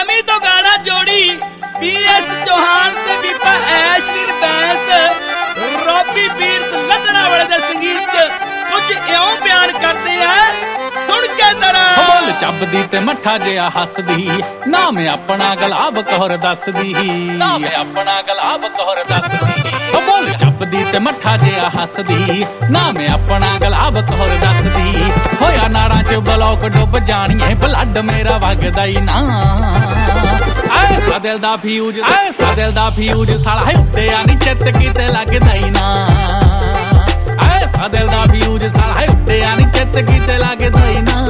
नवी तो गाना जोड़ी PS चौहान ते बीबा ऐशवीर बैंस रॉबी बीर्स लंदना वाले दे संगीत च कुछ इउं बयान करदे आ सुन के जरा बोल चबदी ते मठा जिहा हसदी ना मैं अपना गलाब कौर दसदी ना मैं अपना गलाब कौर दसदी बोल चबदी ते मठा जिहा हसदी ना मैं अपना गलाब कौर दसदी होया नाड़ा च ब्लॉक डुब जानिए ब्लड मेरा वगदा ही ना ऐसा दिल दा फ्यूज साला हिट्टे आनी चित किते लगदा ही ना ऐसा दिल दा फ्यूज साला हिट्टे आनी चित किते लगदा ही ना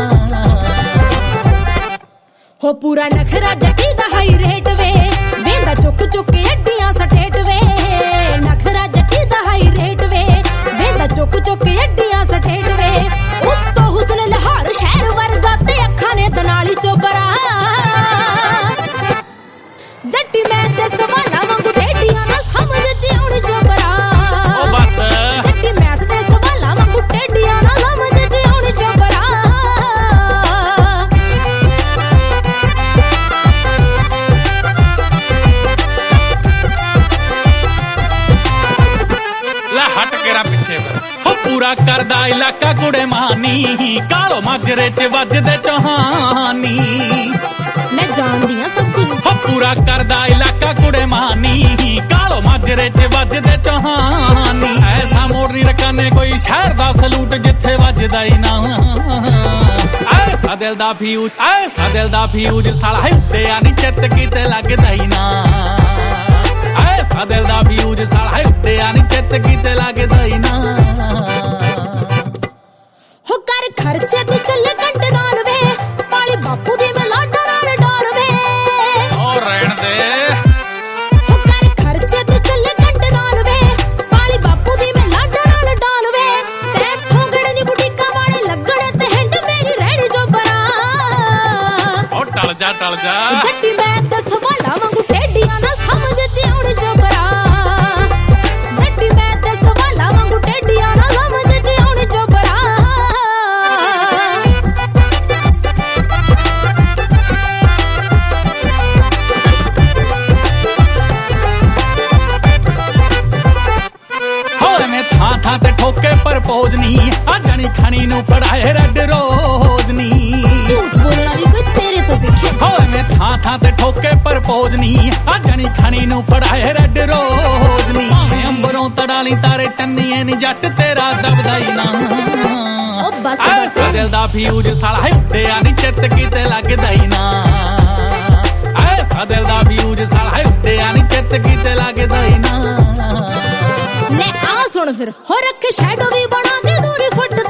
हो पूरा नखरा जटी दा हाई रेट वे वेंदा चुक चुक के अड्डियां सठेट वे नखरा जटी दा हाई रेट वे वेंदा चुक चुक के अड्डियां सठेट वे उत्तो हुस्न लाहौर शहर वर्गा ते अखां ने दनाली चोबरा जट्टी मैं ते सवाला वांगू टेडियां ना समझ च आउण चोबरा ओ बस जट्टी मैं ते सवाला वांगू टेडियां ना समझ च आउण चोबरा पूरा करदा इलाका कुड़े मानी कालो माजरे च वजदे चौहानी मैं जानदी हां सब कुछ हो पूरा करदा इलाका कुड़े मानी कालो माजरे च वजदे चौहानी ऐसा मोड़ नहीं रखने कोई शहर दा सलूट जिथे वजदा ही ना ऐसा दिल दा फ्यूज साला हिट्टे आनी चित किते लगदा ही ना ऐसा दिल दा फ्यूज साला हिट्टे आनी चित किते लगदा ही ना हो कर खर्चे तू चल कंट्रोल वे पाली बापू दी मैं लाडा नाल डाल वे ओ रहन दे हो कर खर्चे तू चल कंट्रोल वे पाली बापू दी मैं लाडा नाल डाल वे ते ठोगड़े दी बुटीका वाले लगणे ते हिंड मेरी रहनी जो बरा ओ टल जा जट्टी मैं ते सवाला वांगू टेडियां ना समझ च आउण जो बरा जट्टी मैं ते सवाला वांगू टेडियां ना समझ च आउण जो बरा थां ते ठोके पर पोजनी आ जनी खनी नू फड़ाए रेड रोजनी झूठ बोलना भी कोई तेरे तो सीखे होए मैं थां ते ठोके पर पोजनी आ जनी खनी नू फड़ाए रेड रोजनी भावें अंबरों तड़ाली तारे चन्नीए नी जट तेरा दबदा ही ना ओ बस ऐसा दिल दा फ्यूज साला हिट्टे आनी चित किते लगदा ही ना ऐसा दिल दा फ्यूज साला हिट्टे आनी चित किते लगदा ही ना ले आ सुन फिर हो रखे शैडो भी बना के दूरी फुट